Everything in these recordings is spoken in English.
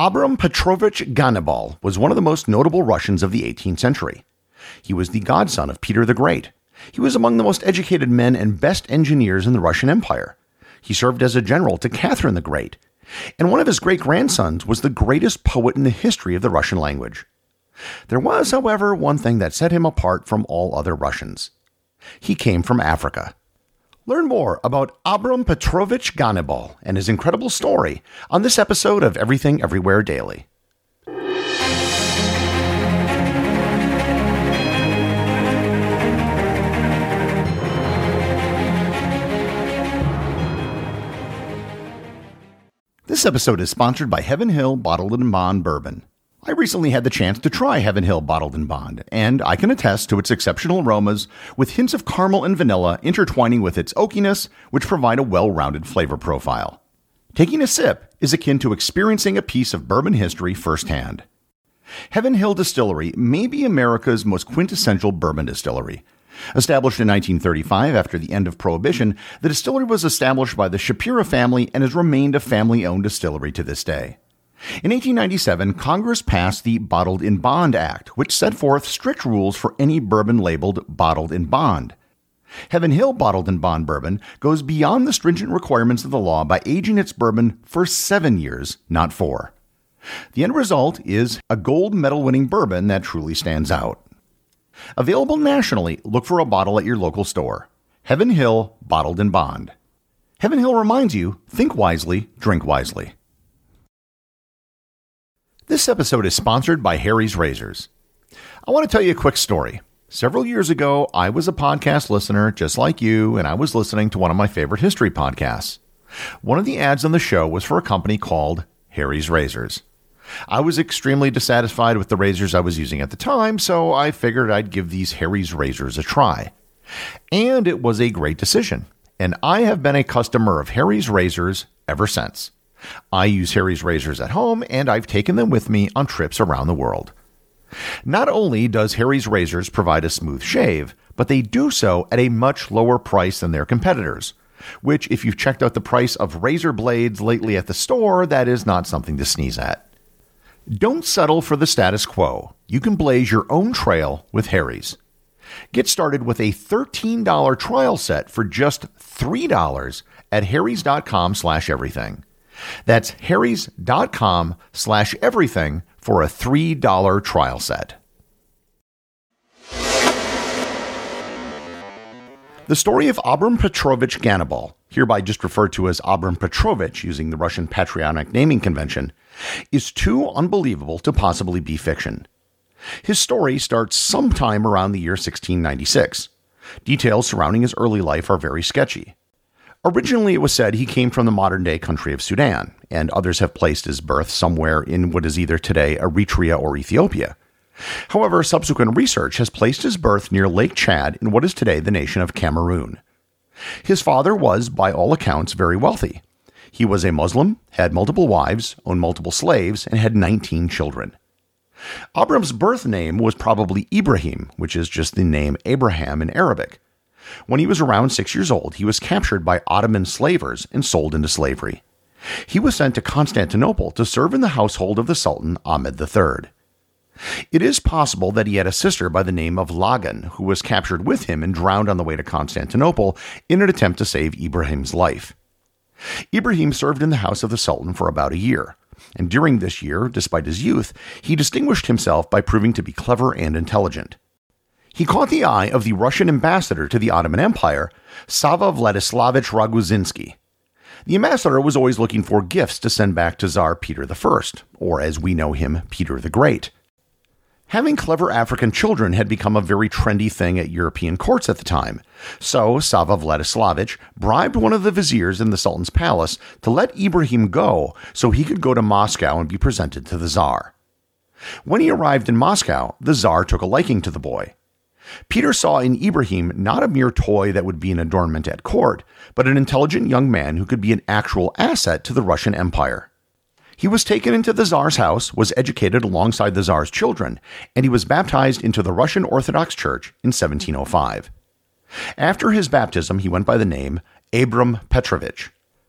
Abram Petrovich Ganibal was one of the most notable Russians of the 18th century. He was the godson of Peter the Great. He was among the most educated men and best engineers in the Russian Empire. He served as a general to Catherine the Great, and one of his great-grandsons was the greatest poet in the history of the Russian language. There was, however, one thing that set him apart from all other Russians. He came from Africa. Learn more about Abram Petrovich Ganibal and his incredible story on this episode of Everything Everywhere Daily. This episode is sponsored by Heaven Hill Bottled & Bond Bourbon. I recently had the chance to try Heaven Hill Bottled & Bond, and I can attest to its exceptional aromas with hints of caramel and vanilla intertwining with its oakiness, which provide a well-rounded flavor profile. Taking a sip is akin to experiencing a piece of bourbon history firsthand. Heaven Hill Distillery may be America's most quintessential bourbon distillery. Established in 1935 after the end of Prohibition, the distillery was established by the Shapira family and has remained a family-owned distillery to this day. In 1897, Congress passed the Bottled in Bond Act, which set forth strict rules for any bourbon labeled Bottled in Bond. Heaven Hill Bottled in Bond Bourbon goes beyond the stringent requirements of the law by aging its bourbon for 7 years, not 4. The end result is a gold medal-winning bourbon that truly stands out. Available nationally, look for a bottle at your local store. Heaven Hill Bottled in Bond. Heaven Hill reminds you, think wisely, drink wisely. This episode is sponsored by Harry's Razors. I want to tell you a quick story. Several years ago, I was a podcast listener just like you, and I was listening to one of my favorite history podcasts. One of the ads on the show was for a company called Harry's Razors. I was extremely dissatisfied with the razors I was using at the time, so I figured I'd give these Harry's Razors a try. And it was a great decision, and I have been a customer of Harry's Razors ever since. I use Harry's Razors at home, and I've taken them with me on trips around the world. Not only does Harry's Razors provide a smooth shave, but they do so at a much lower price than their competitors, which, if you've checked out the price of razor blades lately at the store, that is not something to sneeze at. Don't settle for the status quo. You can blaze your own trail with Harry's. Get started with a $13 trial set for just $3 at harrys.com/everything. That's harrys.com/everything for a $3 trial set. The story of Abram Petrovich Ganibal, hereby just referred to as Abram Petrovich using the Russian patronymic naming convention, is too unbelievable to possibly be fiction. His story starts sometime around the year 1696. Details surrounding his early life are very sketchy. Originally, it was said he came from the modern-day country of Sudan, and others have placed his birth somewhere in what is either today Eritrea or Ethiopia. However, subsequent research has placed his birth near Lake Chad in what is today the nation of Cameroon. His father was, by all accounts, very wealthy. He was a Muslim, had multiple wives, owned multiple slaves, and had 19 children. Abram's birth name was probably Ibrahim, which is just the name Abraham in Arabic. When he was around 6 years old, he was captured by Ottoman slavers and sold into slavery. He was sent to Constantinople to serve in the household of the Sultan Ahmed III. It is possible that he had a sister by the name of Lagan, who was captured with him and drowned on the way to Constantinople in an attempt to save Ibrahim's life. Ibrahim served in the house of the Sultan for about a year, and during this year, despite his youth, he distinguished himself by proving to be clever and intelligent. He caught the eye of the Russian ambassador to the Ottoman Empire, Sava Vladislavich Raguzinski. The ambassador was always looking for gifts to send back to Tsar Peter I, or as we know him, Peter the Great. Having clever African children had become a very trendy thing at European courts at the time, so Sava Vladislavich bribed one of the viziers in the Sultan's palace to let Ibrahim go so he could go to Moscow and be presented to the Tsar. When he arrived in Moscow, the Tsar took a liking to the boy. Peter saw in Ibrahim not a mere toy that would be an adornment at court, but an intelligent young man who could be an actual asset to the Russian Empire. He was taken into the Tsar's house, was educated alongside the Tsar's children, and he was baptized into the Russian Orthodox Church in 1705. After his baptism, he went by the name Abram Petrovich.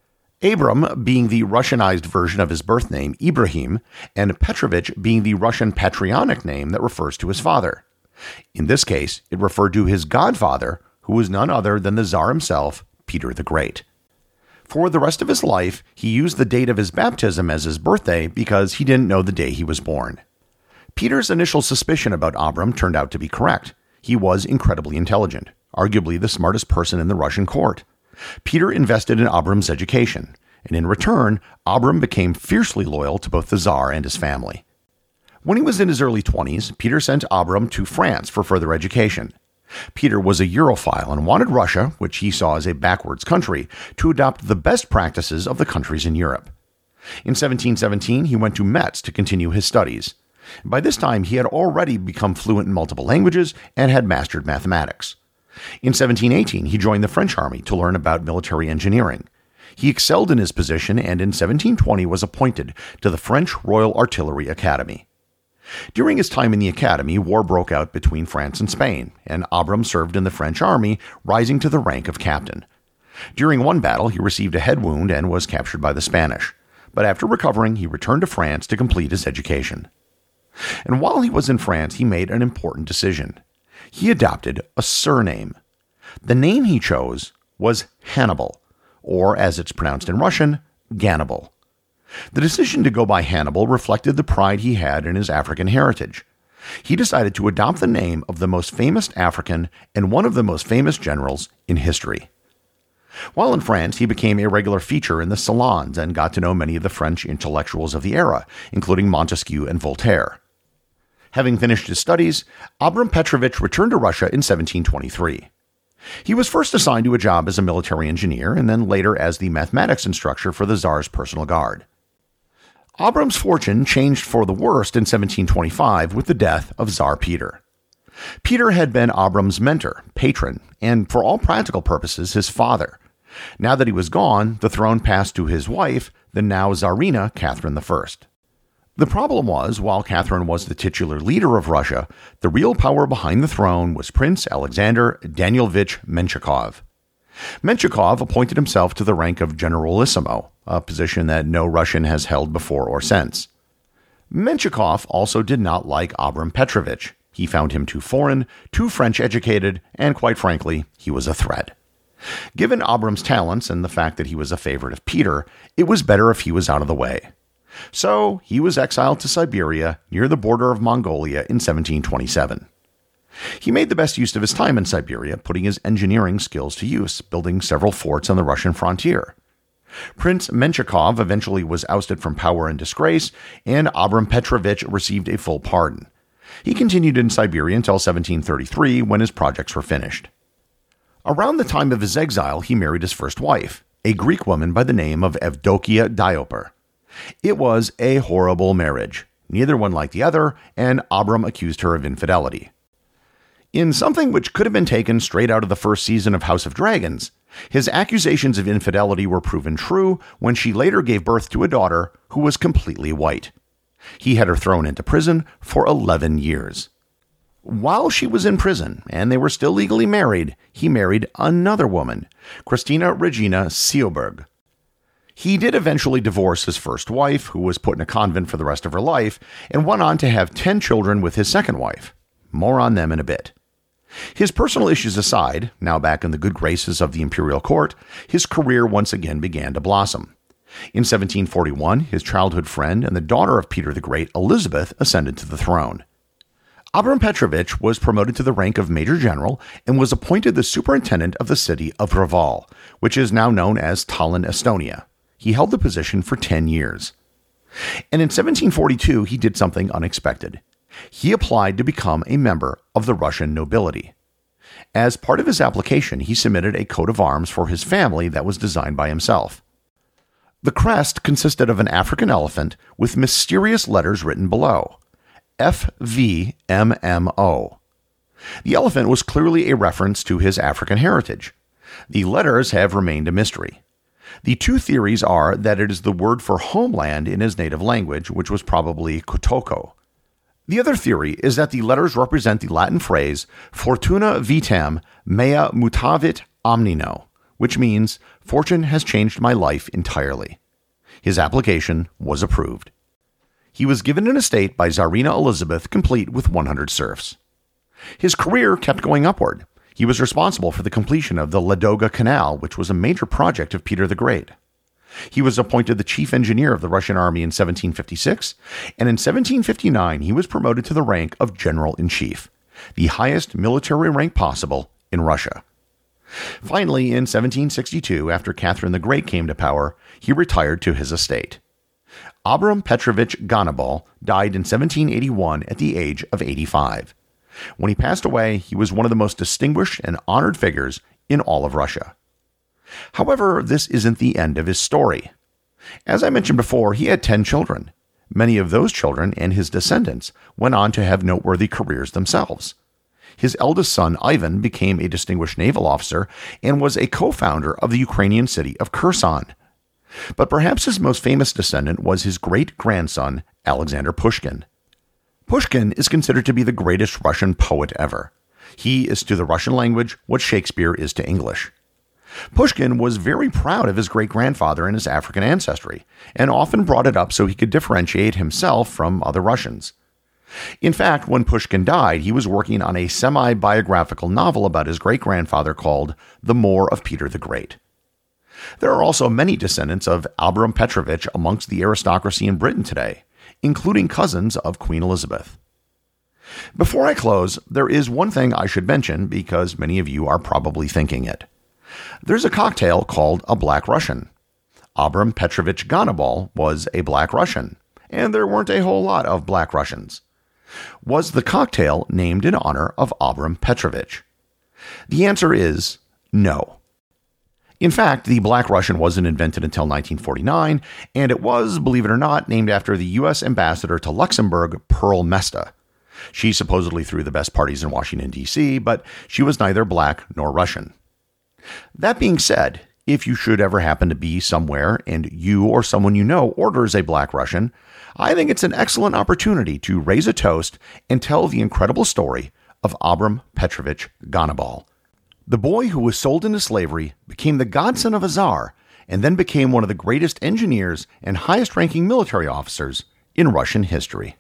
Abram being the Russianized version of his birth name, Ibrahim, and Petrovich being the Russian patronymic name that refers to his father. In this case, it referred to his godfather, who was none other than the Tsar himself, Peter the Great. For the rest of his life, he used the date of his baptism as his birthday because he didn't know the day he was born. Peter's initial suspicion about Abram turned out to be correct. He was incredibly intelligent, arguably the smartest person in the Russian court. Peter invested in Abram's education, and in return, Abram became fiercely loyal to both the Tsar and his family. When he was in his early 20s, Peter sent Abram to France for further education. Peter was a Europhile and wanted Russia, which he saw as a backwards country, to adopt the best practices of the countries in Europe. In 1717, he went to Metz to continue his studies. By this time, he had already become fluent in multiple languages and had mastered mathematics. In 1718, he joined the French army to learn about military engineering. He excelled in his position and in 1720 was appointed to the French Royal Artillery Academy. During his time in the academy, war broke out between France and Spain, and Abram served in the French army, rising to the rank of captain. During one battle, he received a head wound and was captured by the Spanish. But after recovering, he returned to France to complete his education. And while he was in France, he made an important decision. He adopted a surname. The name he chose was Hannibal, or as it's pronounced in Russian, Gannibal. The decision to go by Hannibal reflected the pride he had in his African heritage. He decided to adopt the name of the most famous African and one of the most famous generals in history. While in France, he became a regular feature in the salons and got to know many of the French intellectuals of the era, including Montesquieu and Voltaire. Having finished his studies, Abram Petrovich returned to Russia in 1723. He was first assigned to a job as a military engineer and then later as the mathematics instructor for the Tsar's personal guard. Abram's fortune changed for the worst in 1725 with the death of Tsar Peter. Peter had been Abram's mentor, patron, and for all practical purposes, his father. Now that he was gone, the throne passed to his wife, the now Tsarina Catherine I. The problem was, while Catherine was the titular leader of Russia, the real power behind the throne was Prince Alexander Danilovich Menshikov. Menshikov appointed himself to the rank of Generalissimo, a position that no Russian has held before or since. Menshikov also did not like Abram Petrovich. He found him too foreign, too French-educated, and quite frankly, he was a threat. Given Abram's talents and the fact that he was a favorite of Peter, it was better if he was out of the way. So he was exiled to Siberia near the border of Mongolia in 1727. He made the best use of his time in Siberia, putting his engineering skills to use, building several forts on the Russian frontier. Prince Menshikov eventually was ousted from power in disgrace, and Abram Petrovich received a full pardon. He continued in Siberia until 1733, when his projects were finished. Around the time of his exile, he married his first wife, a Greek woman by the name of Evdokia Diopar. It was a horrible marriage. Neither one liked the other, and Abram accused her of infidelity. In something which could have been taken straight out of the first season of House of Dragons, his accusations of infidelity were proven true when she later gave birth to a daughter who was completely white. He had her thrown into prison for 11 years. While she was in prison, and they were still legally married, he married another woman, Christina Regina Seoberg. He did eventually divorce his first wife, who was put in a convent for the rest of her life, and went on to have 10 children with his second wife. More on them in a bit. His personal issues aside, now back in the good graces of the imperial court, his career once again began to blossom. In 1741, his childhood friend and the daughter of Peter the Great, Elizabeth, ascended to the throne. Abram Petrovich was promoted to the rank of Major General and was appointed the superintendent of the city of Reval, which is now known as Tallinn, Estonia. He held the position for 10 years. And in 1742, he did something unexpected. He applied to become a member of the Russian nobility. As part of his application, he submitted a coat of arms for his family that was designed by himself. The crest consisted of an African elephant with mysterious letters written below, FVMMO. The elephant was clearly a reference to his African heritage. The letters have remained a mystery. The two theories are that it is the word for homeland in his native language, which was probably Kotoko. The other theory is that the letters represent the Latin phrase Fortuna vitam mea mutavit omnino, which means fortune has changed my life entirely. His application was approved. He was given an estate by Tsarina Elizabeth, complete with 100 serfs. His career kept going upward. He was responsible for the completion of the Ladoga Canal, which was a major project of Peter the Great. He was appointed the chief engineer of the Russian army in 1756, and in 1759 he was promoted to the rank of general-in-chief, the highest military rank possible in Russia. Finally, in 1762, after Catherine the Great came to power, he retired to his estate. Abram Petrovich Ganabal died in 1781 at the age of 85. When he passed away, he was one of the most distinguished and honored figures in all of Russia. However, this isn't the end of his story. As I mentioned before, he had 10 children. Many of those children and his descendants went on to have noteworthy careers themselves. His eldest son, Ivan, became a distinguished naval officer and was a co-founder of the Ukrainian city of Kherson. But perhaps his most famous descendant was his great-grandson, Alexander Pushkin. Pushkin is considered to be the greatest Russian poet ever. He is to the Russian language what Shakespeare is to English. Pushkin was very proud of his great-grandfather and his African ancestry, and often brought it up so he could differentiate himself from other Russians. In fact, when Pushkin died, he was working on a semi-biographical novel about his great-grandfather called The Moor of Peter the Great. There are also many descendants of Abram Petrovich amongst the aristocracy in Britain today, including cousins of Queen Elizabeth. Before I close, there is one thing I should mention because many of you are probably thinking it. There's a cocktail called a Black Russian. Abram Petrovich Ganabal was a Black Russian, and there weren't a whole lot of Black Russians. Was the cocktail named in honor of Abram Petrovich? The answer is no. In fact, the Black Russian wasn't invented until 1949, and it was, believe it or not, named after the U.S. ambassador to Luxembourg, Pearl Mesta. She supposedly threw the best parties in Washington, D.C., but she was neither Black nor Russian. That being said, if you should ever happen to be somewhere and you or someone you know orders a Black Russian, I think it's an excellent opportunity to raise a toast and tell the incredible story of Abram Petrovich Ganabal. The boy who was sold into slavery became the godson of a czar and then became one of the greatest engineers and highest-ranking military officers in Russian history.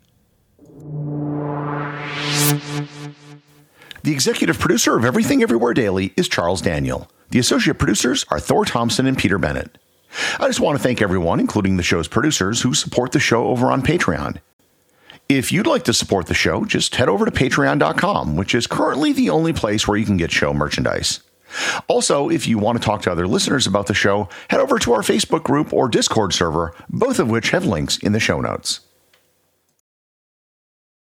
The executive producer of Everything Everywhere Daily is Charles Daniel. The associate producers are Thor Thompson and Peter Bennett. I just want to thank everyone, including the show's producers, who support the show over on Patreon. If you'd like to support the show, just head over to patreon.com, which is currently the only place where you can get show merchandise. Also, if you want to talk to other listeners about the show, head over to our Facebook group or Discord server, both of which have links in the show notes.